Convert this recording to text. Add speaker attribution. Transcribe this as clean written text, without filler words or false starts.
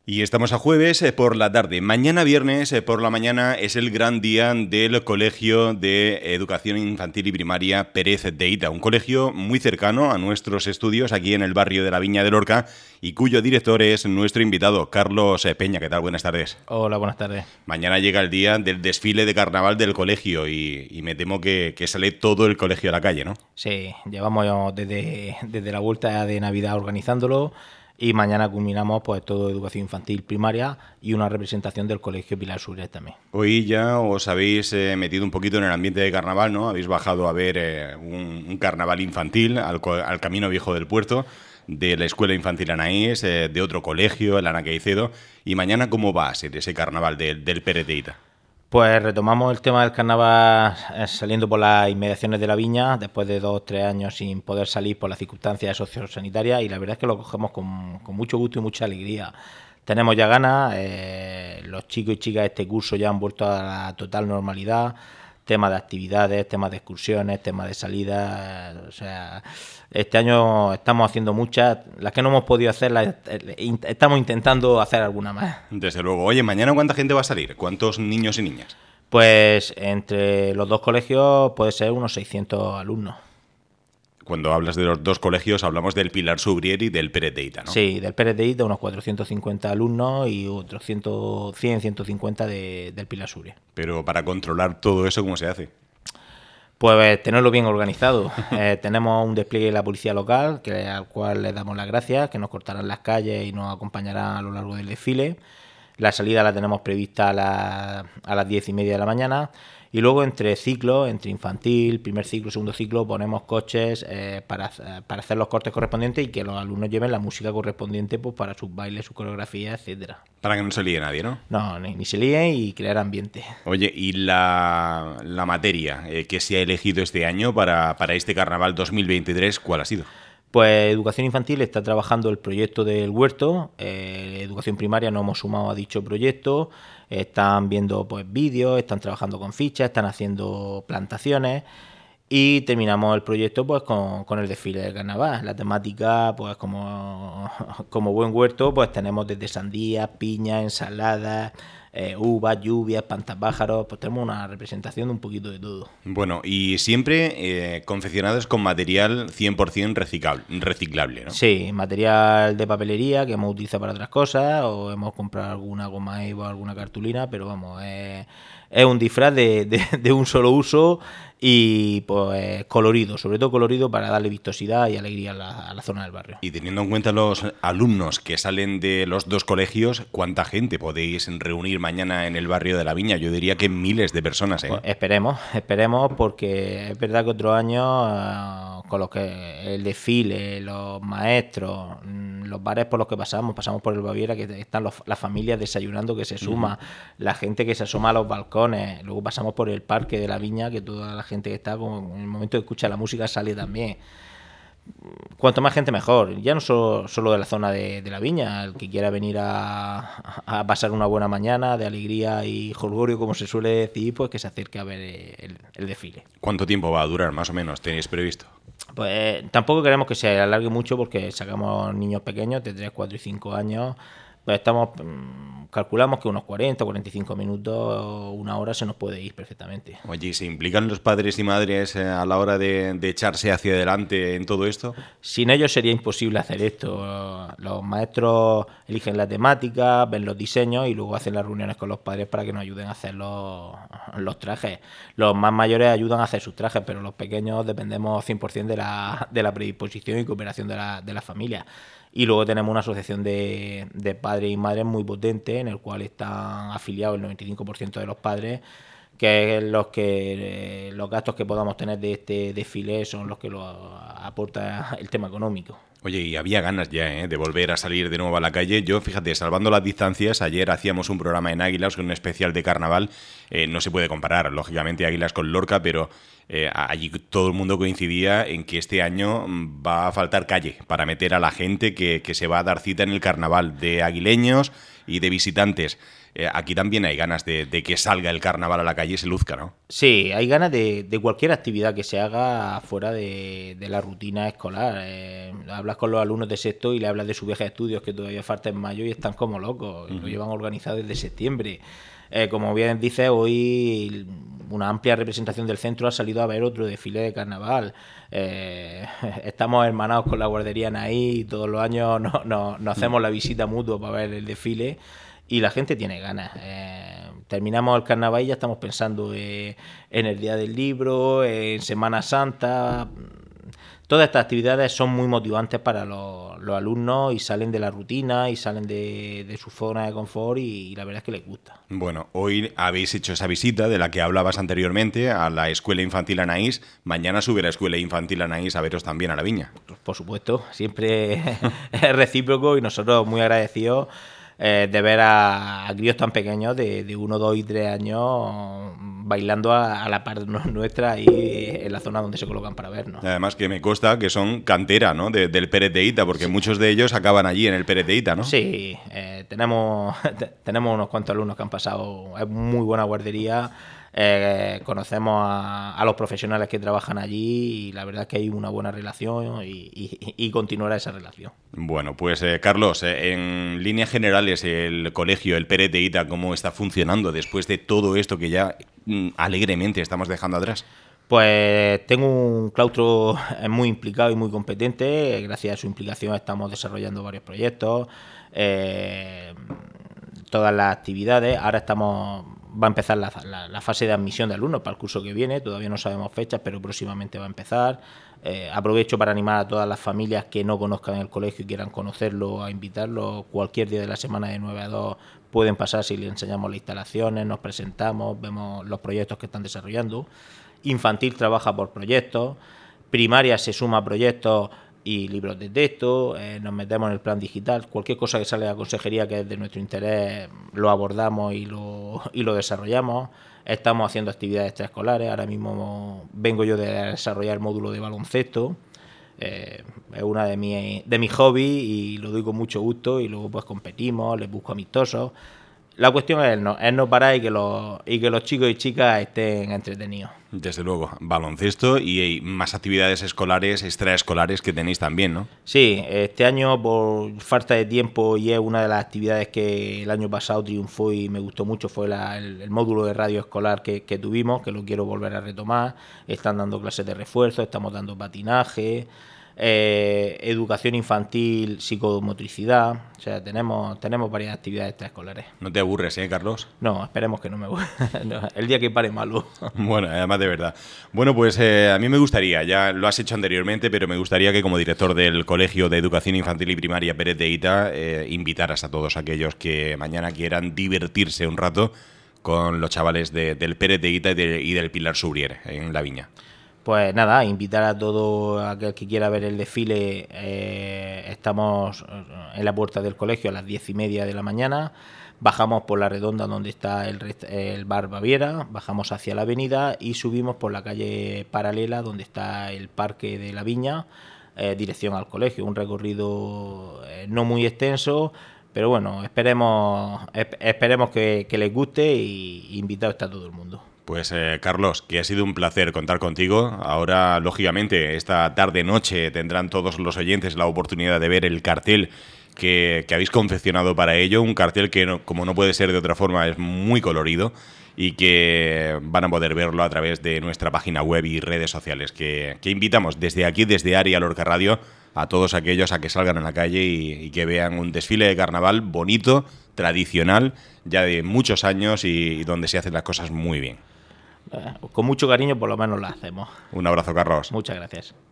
Speaker 1: Y estamos a jueves por la tarde. Mañana viernes por la mañana es el gran día del Colegio de Educación Infantil y Primaria Pérez de Hita, un colegio muy cercano a nuestros estudios aquí en el barrio de la Viña de Lorca y cuyo director es nuestro invitado, Carlos Peña. ¿Qué tal? Buenas tardes.
Speaker 2: Hola, buenas tardes.
Speaker 1: Mañana llega el día del desfile de carnaval del colegio y me temo que sale todo el colegio a la calle, ¿no?
Speaker 2: Sí, llevamos desde la vuelta de Navidad organizándolo. Y mañana culminamos pues todo educación infantil primaria y una representación del Colegio Pilar Suárez también.
Speaker 1: Hoy ya os habéis metido un poquito en el ambiente de carnaval, ¿no? Habéis bajado a ver un carnaval infantil al Camino Viejo del Puerto, de la Escuela Infantil Anaís, de otro colegio, el Ana Caicedo. ¿Y mañana cómo va a ser ese carnaval del Pérez de Hita?
Speaker 2: Pues retomamos el tema del carnaval saliendo por las inmediaciones de la Viña, después de 2 o 3 años sin poder salir por las circunstancias sociosanitarias, y la verdad es que lo cogemos con mucho gusto y mucha alegría. Tenemos ya ganas, los chicos y chicas de este curso ya han vuelto a la total normalidad, temas de actividades, temas de excursiones, temas de salidas, o sea, este año estamos haciendo muchas, las que no hemos podido hacer, estamos intentando hacer alguna más.
Speaker 1: Desde luego. Oye, ¿mañana cuánta gente va a salir? ¿Cuántos niños y niñas?
Speaker 2: Pues entre los dos colegios puede ser unos 600 alumnos.
Speaker 1: Cuando hablas de los dos colegios, hablamos del Pilar Subrier y del Pérez de Hita, ¿no?
Speaker 2: Sí, del Pérez de Hita unos 450 alumnos y otros 100, 150 del Pilar Subrier.
Speaker 1: Pero para controlar todo eso, ¿cómo se hace?
Speaker 2: Pues tenerlo bien organizado. Tenemos un despliegue de la policía local, al cual les damos las gracias, que nos cortarán las calles y nos acompañarán a lo largo del desfile. La salida la tenemos prevista a las 10:30 de la mañana. Y luego entre ciclos, entre infantil, primer ciclo, segundo ciclo, ponemos coches para hacer los cortes correspondientes y que los alumnos lleven la música correspondiente pues, para sus bailes, su coreografía, etcétera.
Speaker 1: Para que no se líe nadie, ¿no?
Speaker 2: No, ni se líen y crear ambiente.
Speaker 1: Oye, ¿y la materia que se ha elegido este año para este carnaval 2023, cuál ha sido?
Speaker 2: Pues Educación Infantil está trabajando el proyecto del huerto, Educación Primaria nos hemos sumado a dicho proyecto, están viendo pues vídeos, están trabajando con fichas, están haciendo plantaciones y terminamos el proyecto pues con el desfile de carnaval. La temática, pues como buen huerto, pues tenemos desde sandías, piñas, ensaladas, uvas, lluvias, espantapájaros, pues tenemos una representación de un poquito de todo.
Speaker 1: Bueno, y siempre confeccionados con material 100% reciclable, ¿no?
Speaker 2: Sí, material de papelería que hemos utilizado para otras cosas o hemos comprado alguna goma eva o alguna cartulina, pero vamos, es un disfraz de un solo uso y pues colorido, sobre todo colorido para darle vistosidad y alegría a la zona del barrio.
Speaker 1: Y teniendo en cuenta los alumnos que salen de los dos colegios, ¿cuánta gente podéis reunir mañana en el barrio de la Viña? Yo diría que miles de personas, ¿eh?
Speaker 2: Pues esperemos, porque es verdad que otros años con los que el desfile, los maestros, los bares por los que pasamos por el Baviera, que están las familias desayunando que se suma, la gente que se asoma a los balcones, luego pasamos por el parque de la Viña, que toda la gente que está, como en el momento que escucha la música, sale también. Cuanto más gente mejor, ya no solo de la zona de la Viña, el que quiera venir a pasar una buena mañana de alegría y jolgorio, como se suele decir, pues que se acerque a ver el desfile.
Speaker 1: ¿Cuánto tiempo va a durar, más o menos, tenéis previsto?
Speaker 2: Pues tampoco queremos que se alargue mucho porque sacamos niños pequeños de 3, 4 y 5 años, pues calculamos que unos 40 o 45 minutos, una hora se nos puede ir perfectamente.
Speaker 1: Oye, ¿se implican los padres y madres a la hora de echarse hacia adelante en todo esto?
Speaker 2: Sin ellos sería imposible hacer esto. Los maestros eligen la temática, ven los diseños y luego hacen las reuniones con los padres para que nos ayuden a hacer los trajes. Los más mayores ayudan a hacer sus trajes, pero los pequeños dependemos 100% de la predisposición y cooperación de la familia. Y luego tenemos una asociación de padres y madres muy potente, en el cual están afiliados el 95% de los padres, que es los gastos que podamos tener de este desfile son los que lo aporta el tema económico.
Speaker 1: Oye, y había ganas ya de volver a salir de nuevo a la calle. Yo, fíjate, salvando las distancias, ayer hacíamos un programa en Águilas con un especial de carnaval. No se puede comparar, lógicamente, Águilas con Lorca, pero allí todo el mundo coincidía en que este año va a faltar calle para meter a la gente que se va a dar cita en el carnaval, de aguileños y de visitantes. aquí también hay ganas de que salga el carnaval a la calle y se luzca, ¿no?
Speaker 2: Sí, hay ganas de cualquier actividad que se haga fuera de la rutina escolar. Hablas con los alumnos de sexto y le hablas de su viaje de estudios, que todavía falta en mayo, y están como locos. Lo llevan organizado desde septiembre. Como bien dices, hoy una amplia representación del centro ha salido a ver otro desfile de carnaval. Estamos hermanados con la guardería Anaí y todos los años nos hacemos la visita mutua para ver el desfile y la gente tiene ganas. Terminamos el carnaval y ya estamos pensando en el Día del Libro, en Semana Santa. Todas estas actividades son muy motivantes para los alumnos y salen de la rutina y salen de su zona de confort y la verdad es que les gusta.
Speaker 1: Bueno, hoy habéis hecho esa visita de la que hablabas anteriormente a la Escuela Infantil Anaís. Mañana sube la Escuela Infantil Anaís a veros también a la viña.
Speaker 2: Por supuesto, siempre es recíproco y nosotros muy agradecidos de ver a críos tan pequeños de 1, 2 y 3 años bailando a la par nuestra ahí en la zona donde se colocan para vernos.
Speaker 1: Además que me consta que son cantera, ¿no? Del Pérez de Hita, porque muchos de ellos acaban allí en el Pérez de Hita, ¿no?
Speaker 2: Sí, tenemos unos cuantos alumnos que han pasado, es muy buena guardería. Conocemos a los profesionales que trabajan allí y la verdad es que hay una buena relación y continuará esa relación.
Speaker 1: Bueno, pues Carlos, en líneas generales el colegio, el Pérez de Hita, ¿cómo está funcionando después de todo esto que ya alegremente estamos dejando atrás?
Speaker 2: Pues tengo un claustro muy implicado y muy competente. Gracias a su implicación estamos desarrollando varios proyectos, todas las actividades. Ahora va a empezar la fase de admisión de alumnos para el curso que viene. Todavía no sabemos fechas, pero próximamente va a empezar. Aprovecho para animar a todas las familias que no conozcan el colegio y quieran conocerlo, a invitarlos. Cualquier día de la semana de 9 a 2 pueden pasar si les enseñamos las instalaciones, nos presentamos, vemos los proyectos que están desarrollando. Infantil trabaja por proyectos, primaria se suma a proyectos y libros de texto, nos metemos en el plan digital, cualquier cosa que sale de la consejería que es de nuestro interés lo abordamos y lo desarrollamos. Estamos haciendo actividades extraescolares, ahora mismo vengo yo de desarrollar el módulo de baloncesto, es una de mis hobbies y lo doy con mucho gusto y luego pues competimos, les busco amistosos. La cuestión es no parar y que los chicos y chicas estén entretenidos.
Speaker 1: Desde luego, baloncesto y hay más actividades escolares, extraescolares que tenéis también, ¿no?
Speaker 2: Sí, este año por falta de tiempo y es una de las actividades que el año pasado triunfó y me gustó mucho, fue el módulo de radio escolar que tuvimos, que lo quiero volver a retomar. Están dando clases de refuerzo, estamos dando patinaje, educación infantil, psicomotricidad, o sea, tenemos varias actividades extraescolares.
Speaker 1: ¿No te aburres, Carlos?
Speaker 2: No, esperemos que no me aburra. No, el día que pare malo.
Speaker 1: Bueno, además de verdad. Bueno, pues a mí me gustaría, ya lo has hecho anteriormente, pero me gustaría que como director del Colegio de Educación Infantil y Primaria Pérez de Hita invitaras a todos aquellos que mañana quieran divertirse un rato con los chavales del Pérez de Hita y del Pilar Subrier en la viña.
Speaker 2: Pues nada, invitar a todo aquel que quiera ver el desfile. Estamos en la puerta del colegio a las 10:30 de la mañana. Bajamos por la redonda donde está el bar Baviera, bajamos hacia la avenida y subimos por la calle paralela donde está el parque de la viña, dirección al colegio. Un recorrido no muy extenso, pero bueno, esperemos que les guste y invitado está todo el mundo.
Speaker 1: Pues Carlos, que ha sido un placer contar contigo. Ahora, lógicamente, esta tarde-noche tendrán todos los oyentes la oportunidad de ver el cartel que habéis confeccionado para ello. Un cartel que, como no puede ser de otra forma, es muy colorido y que van a poder verlo a través de nuestra página web y redes sociales. Que invitamos desde aquí, desde Aria Lorca Radio, a todos aquellos a que salgan a la calle y que vean un desfile de carnaval bonito, tradicional, ya de muchos años y donde se hacen las cosas muy bien.
Speaker 2: Con mucho cariño por lo menos lo hacemos.
Speaker 1: Un abrazo, Carlos.
Speaker 2: Muchas gracias.